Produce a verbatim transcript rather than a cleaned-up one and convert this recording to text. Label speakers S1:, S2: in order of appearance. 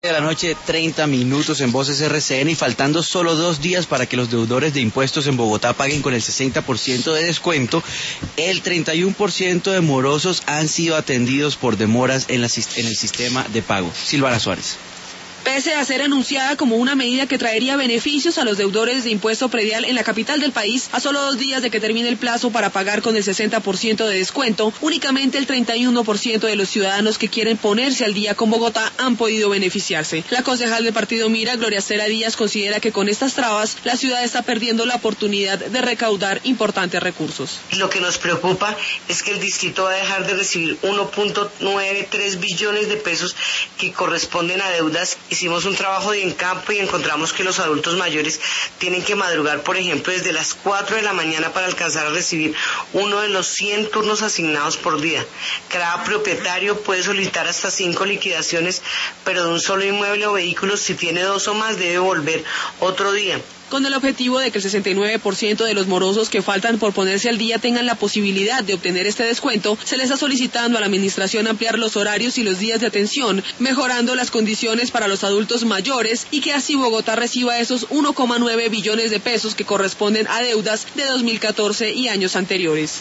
S1: De la noche, treinta minutos en Voces R C N y faltando solo dos días para que los deudores de impuestos en Bogotá paguen con el sesenta por ciento de descuento, el treinta y uno por ciento de morosos han sido atendidos por demoras en, la, en el sistema de pago. Silvana Suárez.
S2: Pese a ser anunciada como una medida que traería beneficios a los deudores de impuesto predial en la capital del país, a solo dos días de que termine el plazo para pagar con el sesenta por ciento de descuento, únicamente el treinta y uno por ciento de los ciudadanos que quieren ponerse al día con Bogotá han podido beneficiarse. La concejal del partido Mira, Gloria Estela Díaz, considera que con estas trabas la ciudad está perdiendo la oportunidad de recaudar importantes recursos.
S3: Lo que nos preocupa es que el distrito va a dejar de recibir uno punto noventa y tres billones de pesos que corresponden a deudas. Hicimos un trabajo de en campo y encontramos que los adultos mayores tienen que madrugar, por ejemplo, desde las cuatro de la mañana para alcanzar a recibir uno de los cien turnos asignados por día. Cada propietario puede solicitar hasta cinco liquidaciones, pero de un solo inmueble o vehículo, si tiene dos o más, debe volver otro día.
S2: Con el objetivo de que el sesenta y nueve por ciento de los morosos que faltan por ponerse al día tengan la posibilidad de obtener este descuento, se les está solicitando a la administración ampliar los horarios y los días de atención, mejorando las condiciones para los adultos mayores y que así Bogotá reciba esos uno coma nueve billones de pesos que corresponden a deudas de dos mil catorce y años anteriores.